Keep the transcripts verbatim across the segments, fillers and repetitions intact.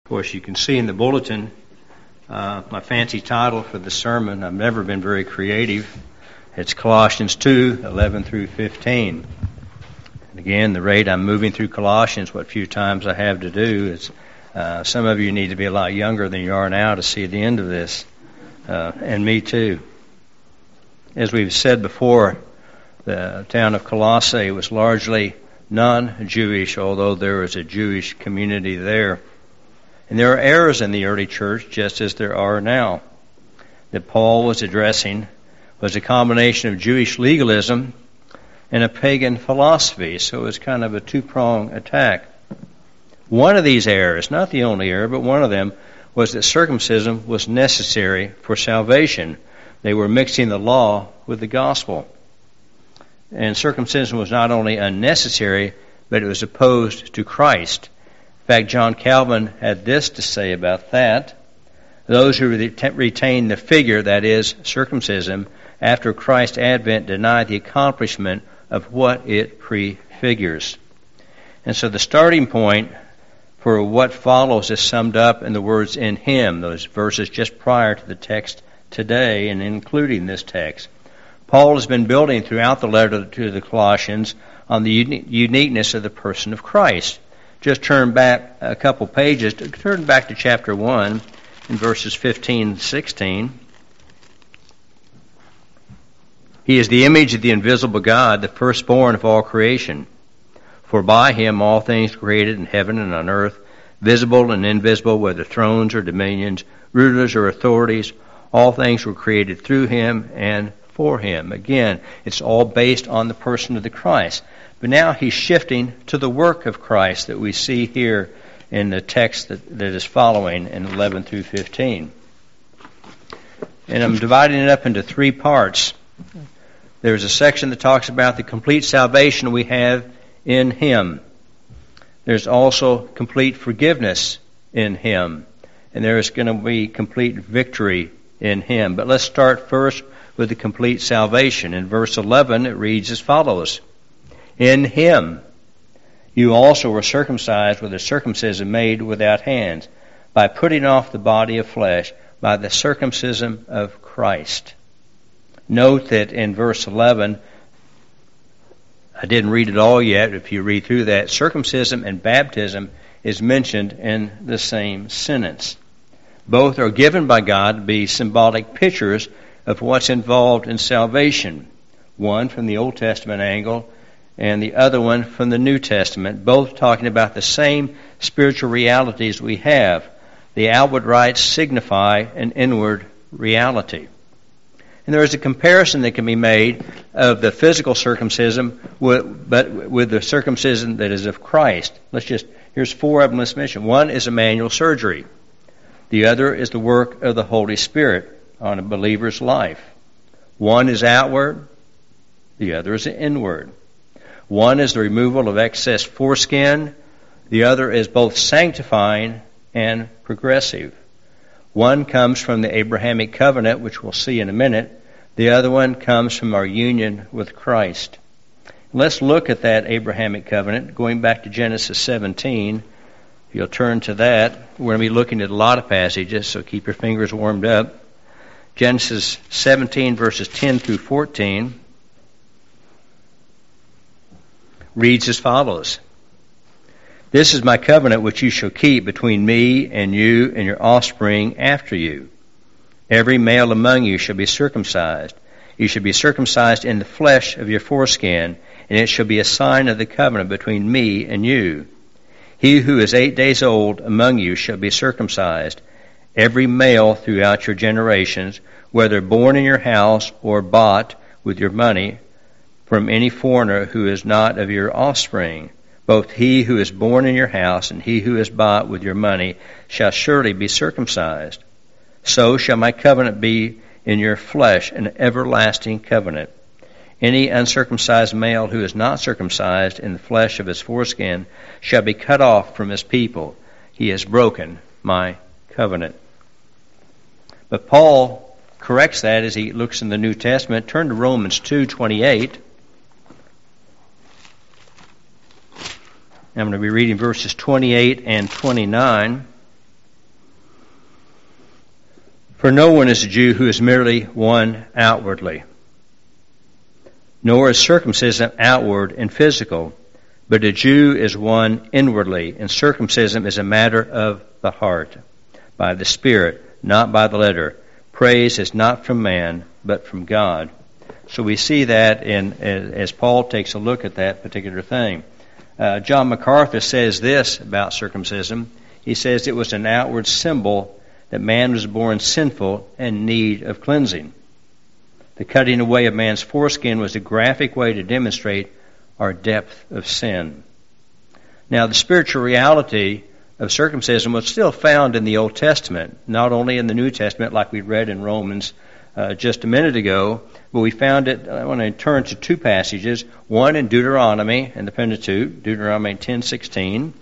Of course, you can see in the bulletin uh, my fancy title for the sermon. I've never been very creative. It's Colossians two, eleven through fifteen. And again, the rate I'm moving through Colossians, what few times I have to do, is uh, some of you need to be a lot younger than you are now to see the end of this, uh, and me too. As we've said before, the town of Colossae was largely non-Jewish, although there was a Jewish community there. And there are errors in the early church, just as there are now. That Paul was addressing was a combination of Jewish legalism and a pagan philosophy, so it was kind of a two-pronged attack. One of these errors, not the only error, but one of them, was that circumcision was necessary for salvation. They were mixing the law with the gospel. And circumcision was not only unnecessary, but it was opposed to Christ. In fact, John Calvin had this to say about that. Those who retain the figure, that is, circumcision, after Christ's advent deny the accomplishment of what it prefigures. And so the starting point for what follows is summed up in the words "in Him," those verses just prior to the text today and including this text. Paul has been building throughout the letter to the Colossians on the uniqueness of the person of Christ. Just turn back a couple pages, turn back to chapter one in verses fifteen and sixteen. He is the image of the invisible God, the firstborn of all creation. For by Him all things created in heaven and on earth, visible and invisible, whether thrones or dominions, rulers or authorities, all things were created through Him and for Him. Again, it's all based on the person of the Christ. But now he's shifting to the work of Christ that we see here in the text that, that is following in eleven through fifteen. And I'm dividing it up into three parts. There's a section that talks about the complete salvation we have in Him. There's also complete forgiveness in Him. And there is going to be complete victory in Him. But let's start first with the complete salvation. In verse eleven, it reads as follows. In Him you also were circumcised with a circumcision made without hands, by putting off the body of flesh, by the circumcision of Christ. Note that in verse eleven, I didn't read it all yet, if you read through that, circumcision and baptism is mentioned in the same sentence. Both are given by God to be symbolic pictures of what's involved in salvation. One from the Old Testament angle, and the other one from the New Testament, both talking about the same spiritual realities we have. The outward rites signify an inward reality. And there is a comparison that can be made of the physical circumcision, with, but with the circumcision that is of Christ. Let's just, here's four of them let's mention. One is a manual surgery. The other is the work of the Holy Spirit on a believer's life. One is outward, the other is inward. One is the removal of excess foreskin. The other is both sanctifying and progressive. One comes from the Abrahamic covenant, which we'll see in a minute. The other one comes from our union with Christ. Let's look at that Abrahamic covenant, going back to Genesis seventeen. If you'll turn to that, we're going to be looking at a lot of passages, so keep your fingers warmed up. Genesis seventeen, verses ten through fourteen. Reads as follows. This is my covenant which you shall keep between me and you and your offspring after you. Every male among you shall be circumcised. You shall be circumcised in the flesh of your foreskin, and it shall be a sign of the covenant between me and you. He who is eight days old among you shall be circumcised, every male throughout your generations, whether born in your house or bought with your money, from any foreigner who is not of your offspring. Both he who is born in your house and he who is bought with your money shall surely be circumcised. So shall my covenant be in your flesh, an everlasting covenant. Any uncircumcised male who is not circumcised in the flesh of his foreskin shall be cut off from his people. He has broken my covenant. But Paul corrects that as he looks in the New Testament. Turn to Romans two twenty-eight. I'm going to be reading verses twenty-eight and twenty-nine. For no one is a Jew who is merely one outwardly, nor is circumcision outward and physical, but a Jew is one inwardly, and circumcision is a matter of the heart, by the Spirit, not by the letter. Praise is not from man, but from God. So we see that in as Paul takes a look at that particular thing. Uh, John MacArthur says this about circumcision. He says it was an outward symbol that man was born sinful and in need of cleansing. The cutting away of man's foreskin was a graphic way to demonstrate our depth of sin. Now, the spiritual reality of circumcision was still found in the Old Testament, not only in the New Testament like we read in Romans uh, just a minute ago, but we found it. I want to turn to two passages, one in Deuteronomy in the Pentateuch, Deuteronomy ten sixteen.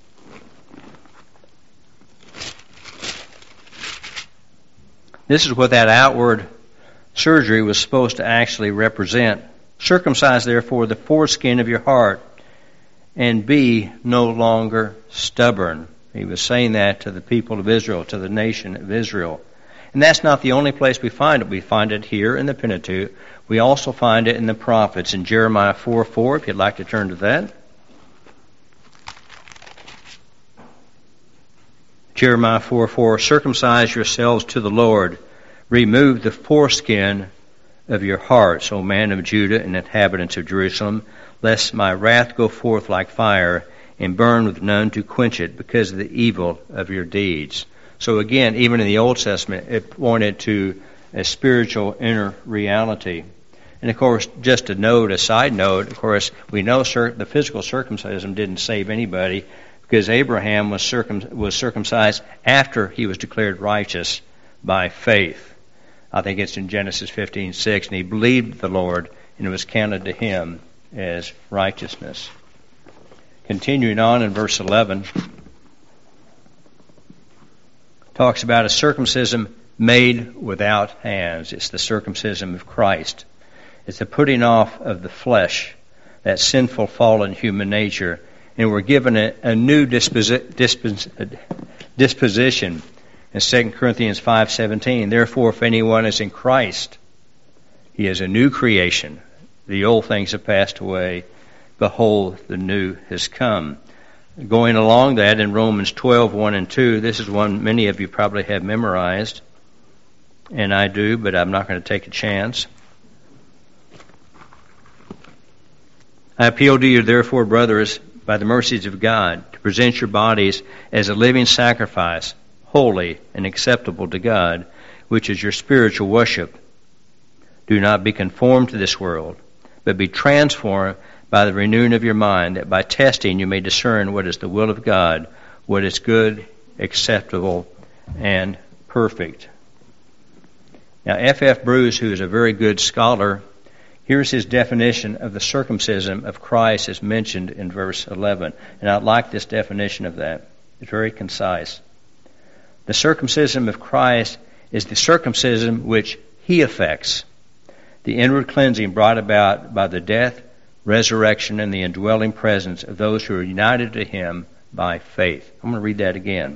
This is what that outward surgery was supposed to actually represent. Circumcise, therefore, the foreskin of your heart, and be no longer stubborn. He was saying that to the people of Israel, to the nation of Israel. And that's not the only place we find it. We find it here in the Pentateuch. We also find it in the prophets, in Jeremiah four four, if you'd like to turn to that. Jeremiah four four, circumcise yourselves to the Lord. Remove the foreskin of your hearts, O man of Judah and inhabitants of Jerusalem, lest my wrath go forth like fire and burn with none to quench it because of the evil of your deeds. So again, even in the Old Testament, it pointed to a spiritual inner reality. And of course, just a note, a side note, of course, we know the physical circumcision didn't save anybody because Abraham was, circum- was circumcised after he was declared righteous by faith. I think it's in Genesis fifteen six, and he believed the Lord, and it was counted to him as righteousness. Continuing on in verse eleven, talks about a circumcision made without hands. It's the circumcision of Christ. It's the putting off of the flesh, that sinful, fallen human nature, and we're given a, a new disposi- dispos- disposition. In Second Corinthians five seventeen, therefore, if anyone is in Christ, he is a new creation. The old things have passed away. Behold, the new has come. Going along that in Romans twelve one and two, this is one many of you probably have memorized, and I do, but I'm not going to take a chance. I appeal to you, therefore, brothers, by the mercies of God, to present your bodies as a living sacrifice, holy and acceptable to God, which is your spiritual worship. Do not be conformed to this world, but be transformed by the renewing of your mind, that by testing you may discern what is the will of God, what is good, acceptable, and perfect. Now, F F Bruce, who is a very good scholar, here's his definition of the circumcision of Christ as mentioned in verse eleven. And I like this definition of that. It's very concise. The circumcision of Christ is the circumcision which he effects, the inward cleansing brought about by the death, resurrection, and the indwelling presence of those who are united to him by faith. I'm going to read that again.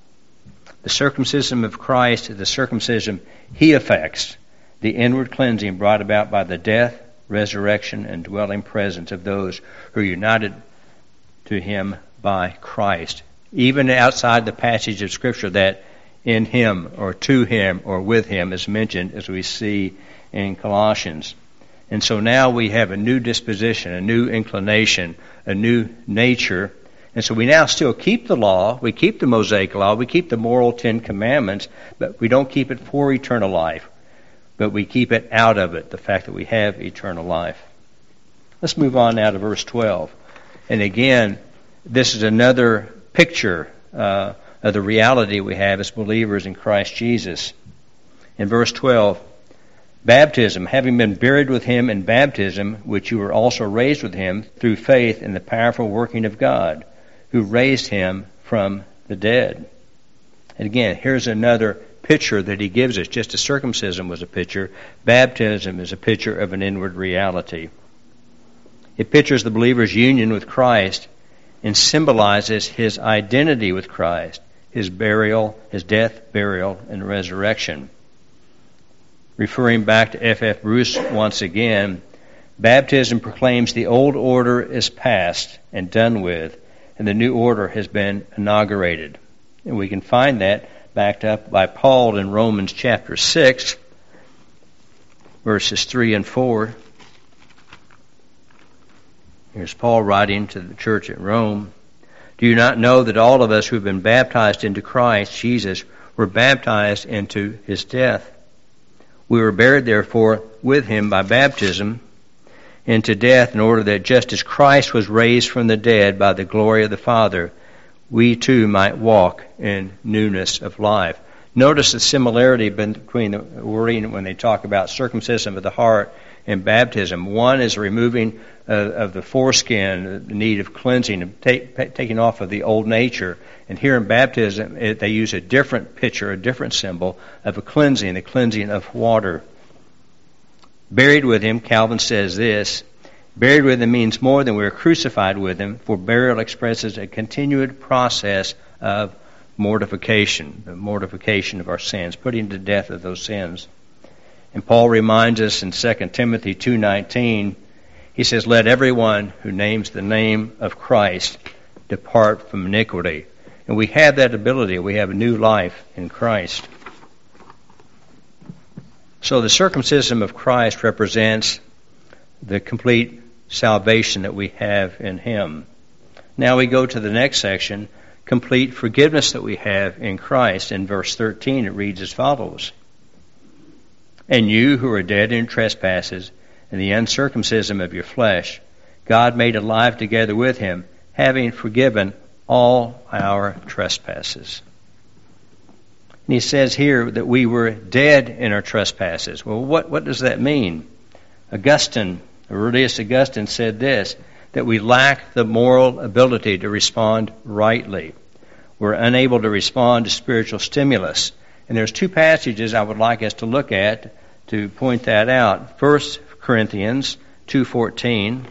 The circumcision of Christ is the circumcision he effects, the inward cleansing brought about by the death, resurrection, and dwelling presence of those who are united to him by Christ. Even outside the passage of Scripture that in him or to him or with him is mentioned, as we see in Colossians. And so now we have a new disposition, a new inclination, a new nature. And so we now still keep the law, we keep the Mosaic law, we keep the moral Ten Commandments, but we don't keep it for eternal life, but we keep it out of it, the fact that we have eternal life. Let's move on now to verse twelve. And again, this is another picture uh, of the reality we have as believers in Christ Jesus. In verse twelve, baptism, having been buried with him in baptism, which you were also raised with him through faith in the powerful working of God, who raised him from the dead. And again, here's another picture that he gives us. Just as circumcision was a picture, baptism is a picture of an inward reality. It pictures the believer's union with Christ and symbolizes his identity with Christ. his burial, his death, burial, and resurrection. Referring back to F F Bruce once again, baptism proclaims the old order is past and done with, and the new order has been inaugurated. And we can find that backed up by Paul in Romans chapter six, verses three and four. Here's Paul writing to the church at Rome. Do you not know that all of us who have been baptized into Christ Jesus were baptized into his death? We were buried, therefore, with him by baptism into death, in order that just as Christ was raised from the dead by the glory of the Father, we too might walk in newness of life. Notice the similarity between the wording when they talk about circumcision of the heart and baptism. One is removing uh, of the foreskin, the need of cleansing, of take, taking off of the old nature. And here in baptism, it, they use a different picture, a different symbol of a cleansing, the cleansing of water. Buried with him, Calvin says this, buried with him means more than we were crucified with him, for burial expresses a continued process of mortification, the mortification of our sins, putting to death of those sins. And Paul reminds us in Second Timothy two nineteen, he says, let everyone who names the name of Christ depart from iniquity. And we have that ability. We have a new life in Christ. So the circumcision of Christ represents the complete salvation that we have in him. Now we go to the next section, complete forgiveness that we have in Christ. In verse thirteen, it reads as follows. And you who are dead in trespasses and the uncircumcision of your flesh, God made alive together with him, having forgiven all our trespasses. And he says here that we were dead in our trespasses. Well, what, what does that mean? Augustine, Aurelius Augustine said this, that we lack the moral ability to respond rightly. We're unable to respond to spiritual stimulus. And there's two passages I would like us to look at to point that out. First Corinthians two fourteen.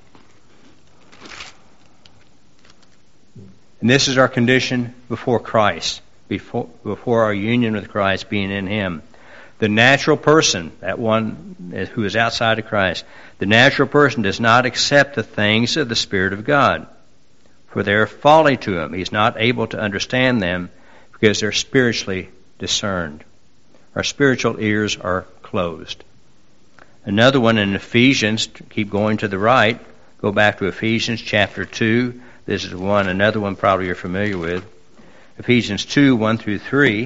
And this is our condition before Christ, before, before our union with Christ, being in him. The natural person, that one who is outside of Christ, the natural person does not accept the things of the Spirit of God, for they are folly to him. He's not able to understand them because they're spiritually discerned. Our spiritual ears are closed. Another one in Ephesians, keep going to the right, go back to Ephesians chapter two. This is one, another one probably you're familiar with. Ephesians two, one through three.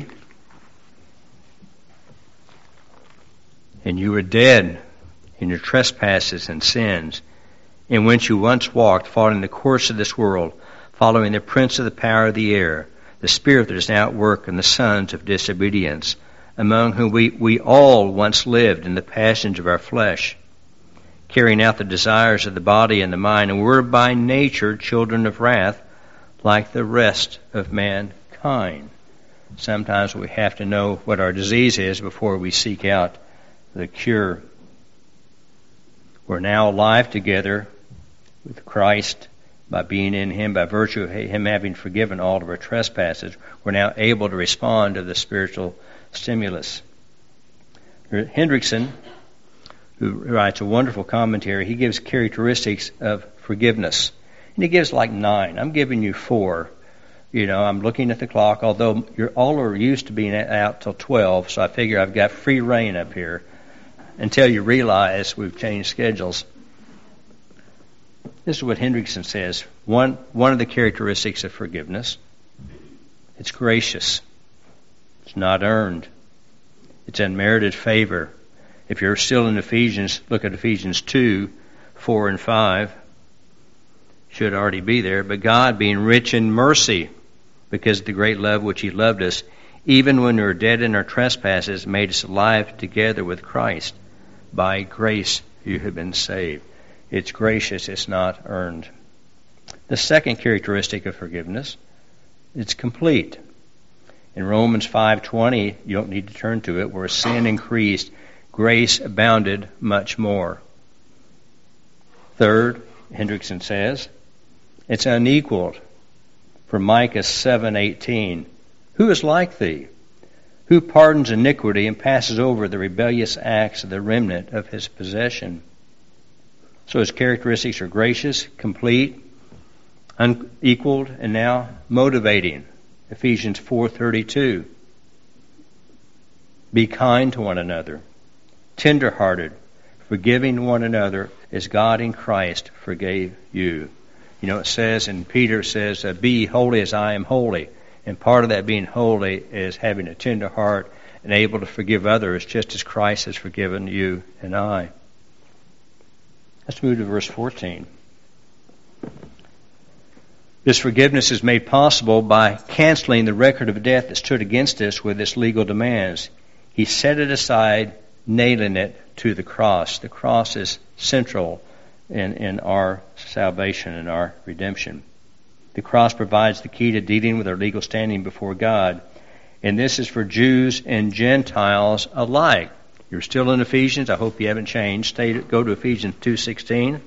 And you were dead in your trespasses and sins, in which you once walked, following the course of this world, following the prince of the power of the air, the spirit that is now at work in the sons of disobedience, among whom we, we all once lived in the passions of our flesh, carrying out the desires of the body and the mind, and were by nature children of wrath, like the rest of mankind. Sometimes we have to know what our disease is before we seek out the cure. We're now alive together with Christ by being in him, by virtue of him having forgiven all of our trespasses. We're now able to respond to the spiritual stimulus. Hendrickson, who writes a wonderful commentary, he gives characteristics of forgiveness. And he gives like nine. I'm giving you four. You know, I'm looking at the clock, although you're all are used to being out till twelve, so I figure I've got free reign up here until you realize we've changed schedules. This is what Hendrickson says. One, one of the characteristics of forgiveness, it's gracious. It's not earned. It's unmerited favor. If you're still in Ephesians, look at Ephesians two, four and five. Should already be there. But God, being rich in mercy, because of the great love which he loved us, even when we were dead in our trespasses, made us alive together with Christ. By grace you have been saved. It's gracious, it's not earned. The second characteristic of forgiveness, it's complete. In Romans five twenty, you don't need to turn to it, where sin increased, grace abounded much more. Third, Hendrickson says, it's unequaled. For Micah seven eighteen, Who is like thee? Who pardons iniquity and passes over the rebellious acts of the remnant of his possession? So his characteristics are gracious, complete, unequaled, and now motivating. Ephesians four thirty-two. Be kind to one another, tender-hearted, forgiving one another as God in Christ forgave you. You know, it says, and Peter says, uh, be holy as I am holy. And part of that being holy is having a tender heart and able to forgive others just as Christ has forgiven you and I. Let's move to verse fourteen. This forgiveness is made possible by canceling the record of debt that stood against us with its legal demands. He set it aside, nailing it to the cross. The cross is central in, in our salvation and our redemption. The cross provides the key to dealing with our legal standing before God. And this is for Jews and Gentiles alike. You're still in Ephesians. I hope you haven't changed. Stay, go to Ephesians two sixteen.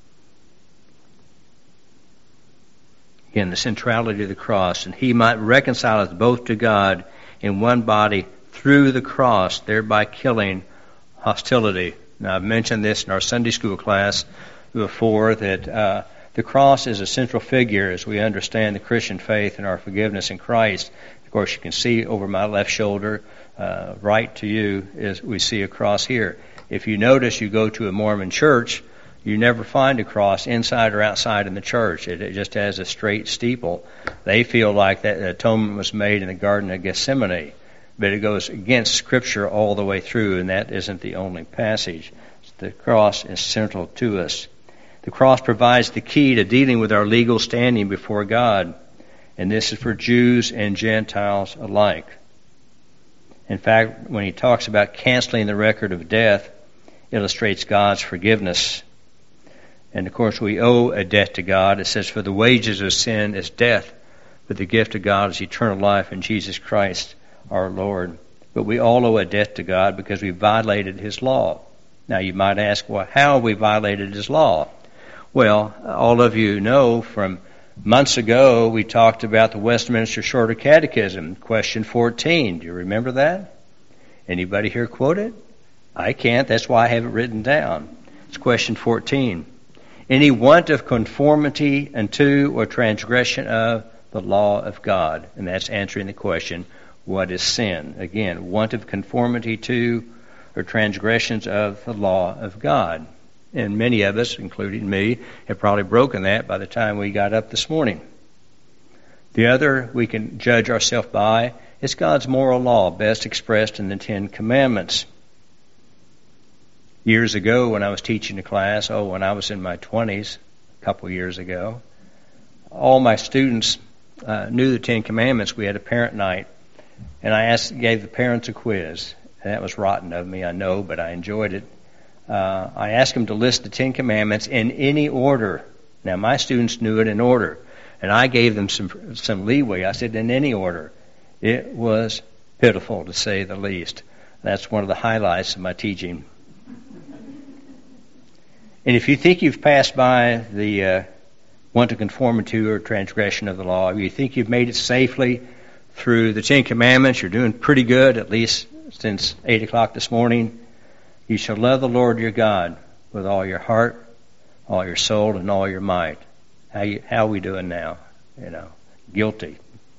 Again, the centrality of the cross. And he might reconcile us both to God in one body through the cross, thereby killing hostility. Now, I've mentioned this in our Sunday school class before, that uh, the cross is a central figure as we understand the Christian faith and our forgiveness in Christ. Of course, you can see over my left shoulder, uh, right to you, is we see a cross here. If you notice, you go to a Mormon church, you never find a cross inside or outside in the church. It, it just has a straight steeple. They feel like that atonement was made in the Garden of Gethsemane. But it goes against Scripture all the way through, and that isn't the only passage. The cross is central to us. The cross provides the key to dealing with our legal standing before God, and this is for Jews and Gentiles alike. In fact, when he talks about canceling the record of death, illustrates God's forgiveness. And of course, we owe a debt to God. It says, for the wages of sin is death, but the gift of God is eternal life in Jesus Christ our Lord. But we all owe a debt to God because we violated His law. Now you might ask, well, how have we violated His law? Well, all of you know from months ago we talked about the Westminster Shorter Catechism, question fourteen. Do you remember that? Anybody here quote it? I can't. That's why I have it written down. It's question fourteen. Any want of conformity unto or transgression of the law of God. And that's answering the question, what is sin? Again, want of conformity to or transgressions of the law of God. And many of us, including me, have probably broken that by the time we got up this morning. The other we can judge ourselves by is God's moral law, best expressed in the Ten Commandments. Years ago when I was teaching a class, oh, when I was in my twenties, a couple years ago, all my students uh, knew the Ten Commandments. We had a parent night. And I asked, gave the parents a quiz. And that was rotten of me, I know, but I enjoyed it. Uh, I asked them to list the Ten Commandments in any order. Now, my students knew it in order. And I gave them some some leeway. I said, in any order. It was pitiful, to say the least. That's one of the highlights of my teaching. And if you think you've passed by the uh, want to conform to or transgression of the law, if you think you've made it safely through the Ten Commandments, you're doing pretty good, at least since eight o'clock this morning. You shall love the Lord your God with all your heart, all your soul, and all your might. How you, how are we doing now? You know, guilty.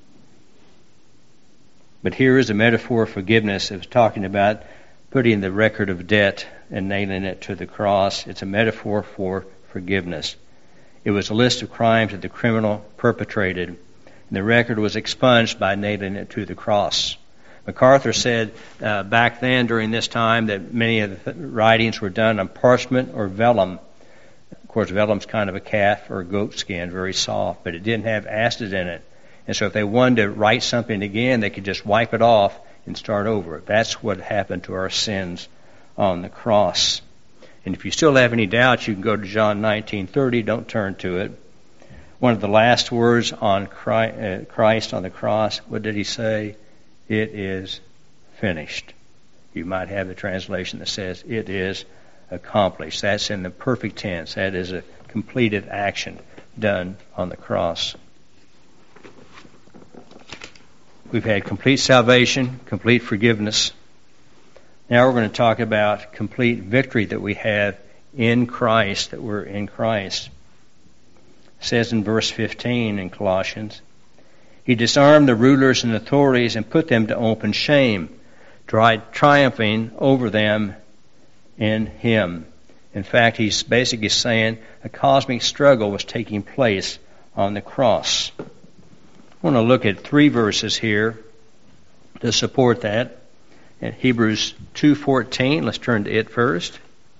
But here is a metaphor of forgiveness. It was talking about putting the record of debt and nailing it to the cross. It's a metaphor for forgiveness. It was a list of crimes that the criminal perpetrated, and the record was expunged by nailing it to the cross. MacArthur said uh, back then, during this time, that many of the writings were done on parchment or vellum. Of course, vellum's kind of a calf or a goat skin, very soft, but it didn't have acid in it. And so if they wanted to write something again, they could just wipe it off and start over. That's what happened to our sins on the cross. And if you still have any doubts, you can go to John nineteen thirty. Don't turn to it. One of the last words on Christ on the cross, what did he say? It is finished. You might have a translation that says, it is accomplished. That's in the perfect tense. That is a completed action done on the cross. We've had complete salvation, complete forgiveness. Now we're going to talk about complete victory that we have in Christ, that we're in Christ. It says in verse fifteen in Colossians, He disarmed the rulers and authorities and put them to open shame, tri- triumphing over them in Him. In fact, he's basically saying a cosmic struggle was taking place on the cross. I want to look at three verses here to support that. In Hebrews two fourteen, let's turn to it first.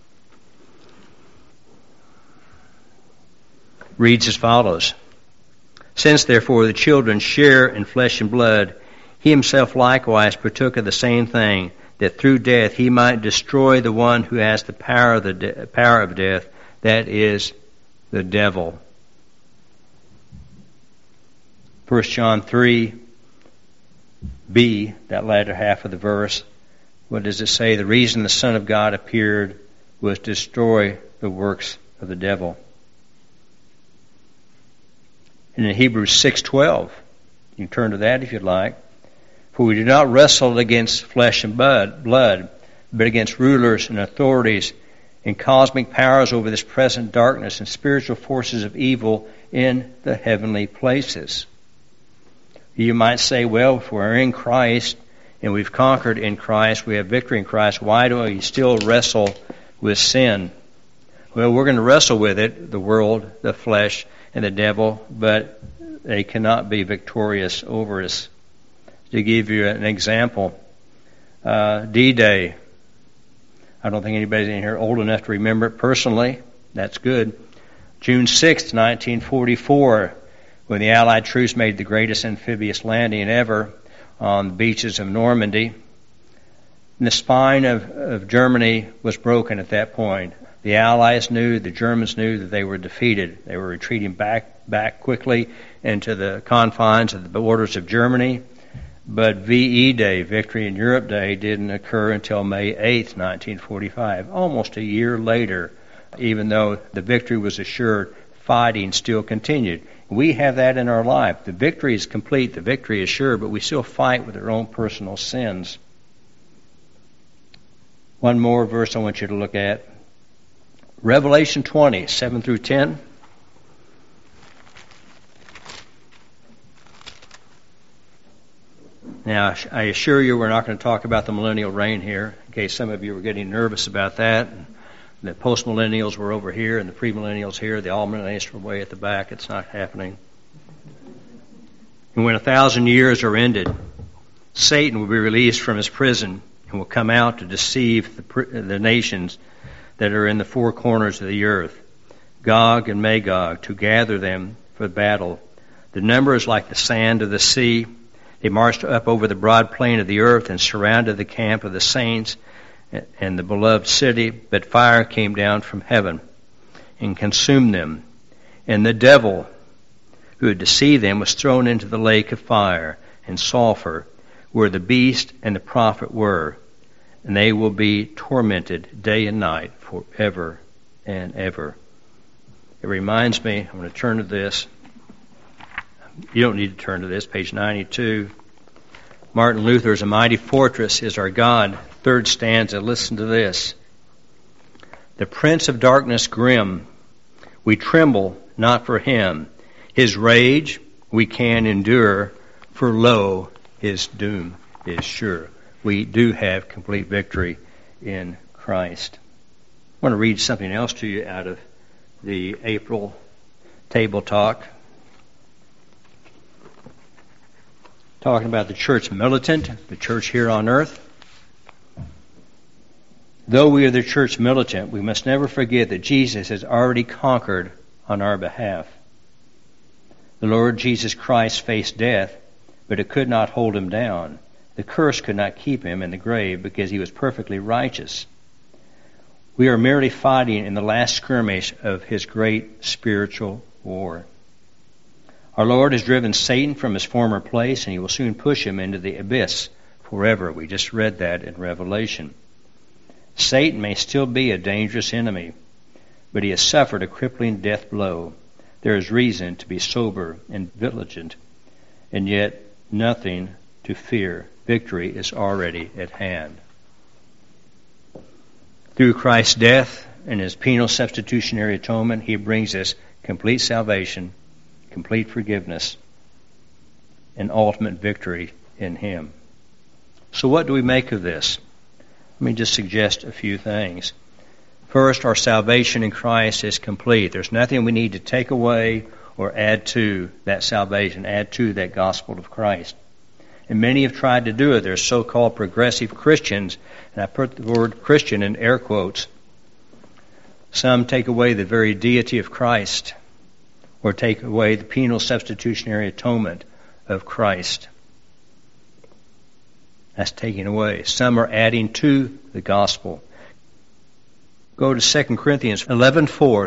Reads as follows. Since therefore the children share in flesh and blood, he himself likewise partook of the same thing, that through death he might destroy the one who has the power of the de- power of death, that is, the devil. First John three b, that latter half of the verse, what does it say? The reason the Son of God appeared was to destroy the works of the devil. And in Hebrews six twelve, you can turn to that if you'd like. For we do not wrestle against flesh and blood, blood, but against rulers and authorities and cosmic powers over this present darkness and spiritual forces of evil in the heavenly places. You might say, well, if we're in Christ and we've conquered in Christ, we have victory in Christ, why do we still wrestle with sin? Well, we're going to wrestle with it, the world, the flesh, and the devil, but they cannot be victorious over us. To give you an example, uh, D-Day. I don't think anybody's in here old enough to remember it personally. That's good. June sixth, nineteen forty-four, when the Allied troops made the greatest amphibious landing ever on the beaches of Normandy. And the spine of, of Germany was broken at that point. The Allies knew, the Germans knew that they were defeated. They were retreating back, back quickly into the confines of the borders of Germany. But V E Day, Victory in Europe Day, didn't occur until May eighth, nineteen forty-five, almost a year later. Even though the victory was assured, fighting still continued. We have that in our life. The victory is complete, the victory is sure, but we still fight with our own personal sins. One more verse I want you to look at. Revelation twenty, seven through ten. Now, I assure you we're not going to talk about the millennial reign here, in case some of you were getting nervous about that. The post-millennials were over here, and the pre-millennials here. The all-millennials were way at the back. It's not happening. And when a thousand years are ended, Satan will be released from his prison and will come out to deceive the, the nations that are in the four corners of the earth, Gog and Magog, to gather them for battle. The number is like the sand of the sea. They marched up over the broad plain of the earth and surrounded the camp of the saints and the beloved city, but fire came down from heaven and consumed them. And the devil who had deceived them was thrown into the lake of fire and sulfur, where the beast and the prophet were, and they will be tormented day and night forever and ever. It reminds me, I'm going to turn to this. You don't need to turn to this, page ninety-two. Martin Luther's A Mighty Fortress is Our God, third stanza. Listen to this. The prince of darkness grim, we tremble not for him. His rage we can endure, for lo, his doom is sure. We do have complete victory in Christ. I want to read something else to you out of the April table talk. Talking about the church militant, the church here on earth. Though we are the church militant, we must never forget that Jesus has already conquered on our behalf. The Lord Jesus Christ faced death, but it could not hold him down. The curse could not keep him in the grave because he was perfectly righteous. We are merely fighting in the last skirmish of his great spiritual war. Our Lord has driven Satan from his former place, and he will soon push him into the abyss forever. We just read that in Revelation. Satan may still be a dangerous enemy, but he has suffered a crippling death blow. There is reason to be sober and vigilant, and yet nothing to fear. Victory is already at hand. Through Christ's death and his penal substitutionary atonement, he brings us complete salvation, complete forgiveness, and ultimate victory in him. So what do we make of this? Let me just suggest a few things. First, our salvation in Christ is complete. There's nothing we need to take away or add to that salvation, add to that gospel of Christ. And many have tried to do it. There's so-called progressive Christians, and I put the word Christian in air quotes. Some take away the very deity of Christ, or take away the penal substitutionary atonement of Christ. That's taking away. Some are adding to the gospel. Go to Second Corinthians eleven four.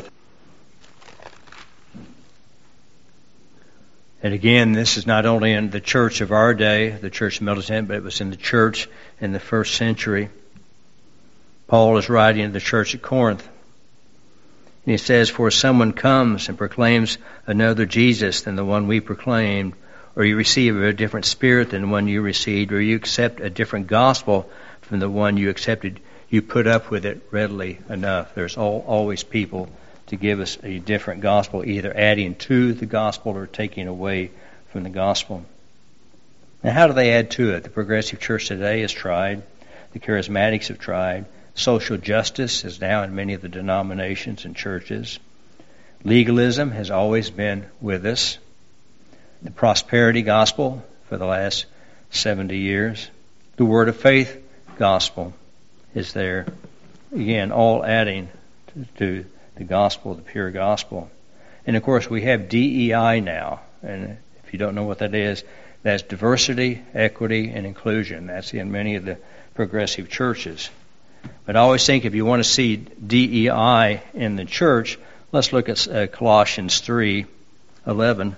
And again, this is not only in the church of our day, the church of Militant, but it was in the church in the first century. Paul is writing to the church at Corinth. And he says, "For someone comes and proclaims another Jesus than the one we proclaimed, or you receive a different spirit than the one you received, or you accept a different gospel from the one you accepted, you put up with it readily enough." There's all, always people to give us a different gospel, either adding to the gospel or taking away from the gospel. Now, how do they add to it? The progressive church today has tried. The charismatics have tried. Social justice is now in many of the denominations and churches. Legalism has always been with us. The prosperity gospel for the last seventy years. The word of faith gospel is there. Again, all adding to, to the gospel, the pure gospel. And of course we have D E I now. And if you don't know what that is, that's diversity, equity, and inclusion. That's in many of the progressive churches. But I always think if you want to see D E I in the church, let's look at uh, Colossians three eleven.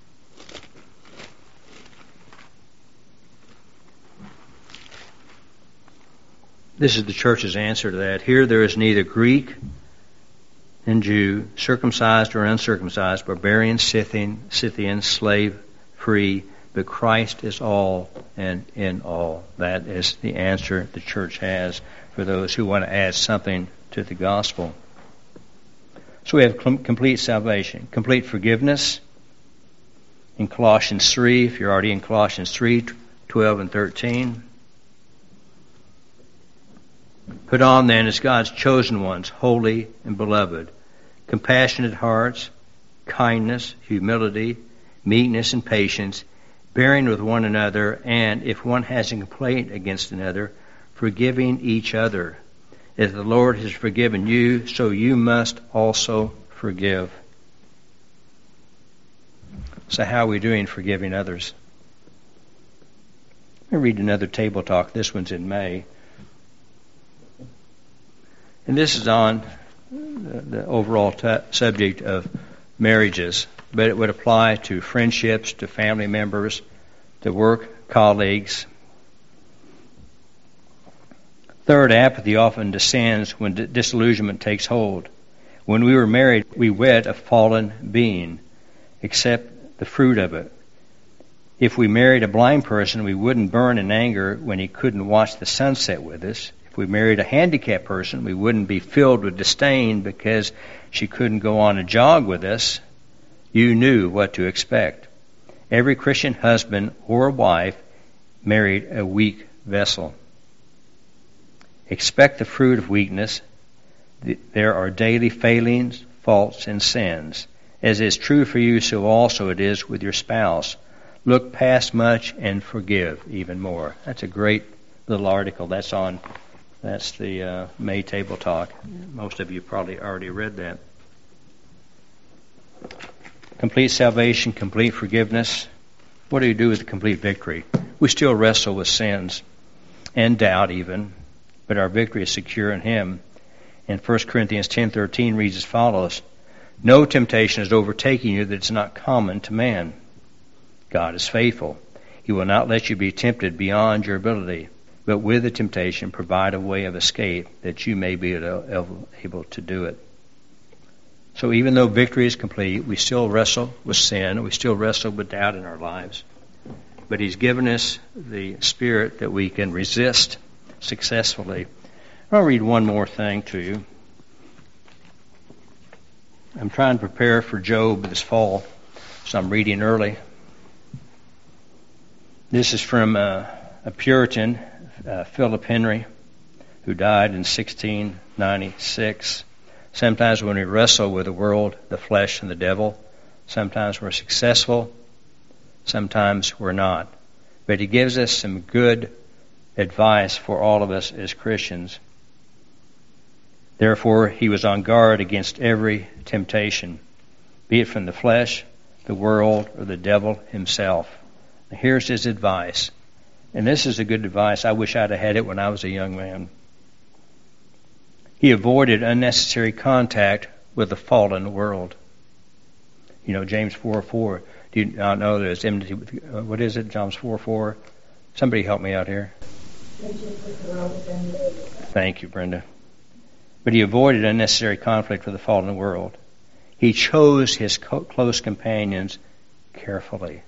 This is the church's answer to that. Here there is neither Greek and Jew, circumcised or uncircumcised, barbarian, Scythian, Scythian, slave, free, but Christ is all and in all. That is the answer the church has for those who want to add something to the gospel. So we have complete salvation, complete forgiveness. In Colossians three, if you're already in Colossians three, twelve and thirteen. Put on then as God's chosen ones, holy and beloved, compassionate hearts, kindness, humility, meekness, and patience, bearing with one another, and if one has a complaint against another, forgiving each other. As the Lord has forgiven you, so you must also forgive. So how are we doing forgiving others? Let me read another table talk. This one's in May. And this is on the, the overall t- subject of marriages, but it would apply to friendships, to family members, to work colleagues. Third, apathy often descends when d- disillusionment takes hold. When we were married, we wed a fallen being, accept the fruit of it. If we married a blind person, we wouldn't burn in anger when he couldn't watch the sunset with us. If we married a handicapped person, we wouldn't be filled with disdain because she couldn't go on a jog with us. You knew what to expect. Every Christian husband or wife married a weak vessel. Expect the fruit of weakness. There are daily failings, faults, and sins. As is true for you, so also it is with your spouse. Look past much and forgive even more. That's a great little article. That's on That's the uh, May Table Talk. Most of you probably already read that. Complete salvation, complete forgiveness. What do you do with the complete victory? We still wrestle with sins and doubt even, but our victory is secure in Him. And First Corinthians ten thirteen reads as follows, "No temptation is overtaking you that is not common to man. God is faithful. He will not let you be tempted beyond your ability, but with the temptation provide a way of escape that you may be able to do it." So even though victory is complete, we still wrestle with sin. We still wrestle with doubt in our lives. but He's given us the Spirit that we can resist successfully. I'll read one more thing to you. I'm trying to prepare for Job this fall, so I'm reading early. This is from uh, a Puritan, uh, Philip Henry, who died in sixteen ninety-six. Sometimes when we wrestle with the world, the flesh, and the devil, sometimes we're successful, sometimes we're not. But he gives us some good advice for all of us as Christians. Therefore, he was on guard against every temptation, be it from the flesh, the world, or the devil himself. Now, here's his advice. And this is a good advice. I wish I'd have had it when I was a young man. He avoided unnecessary contact with the fallen world. You know, James four four. Do you not know there's enmity? Uh, what is it, James four four? Somebody help me out here. Thank you, Brenda. But he avoided unnecessary conflict with the fallen world. He chose his co- close companions carefully.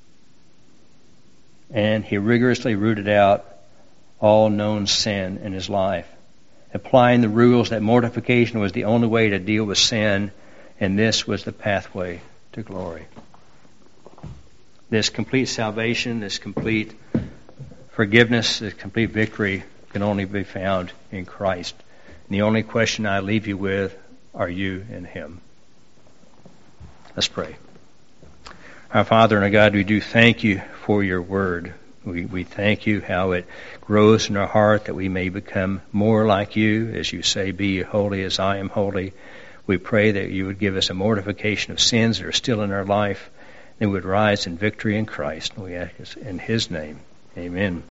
And he rigorously rooted out all known sin in his life, applying the rules that mortification was the only way to deal with sin, and this was the pathway to glory. This complete salvation, this complete forgiveness, this complete victory can only be found in Christ. And the only question I leave you with, are you in Him? Let's pray. Our Father and our God, we do thank you for your word. We, we thank you how it grows in our heart that we may become more like you. As you say, be holy as I am holy. We pray that you would give us a mortification of sins that are still in our life, and we would rise in victory in Christ. And we ask in His name. Amen.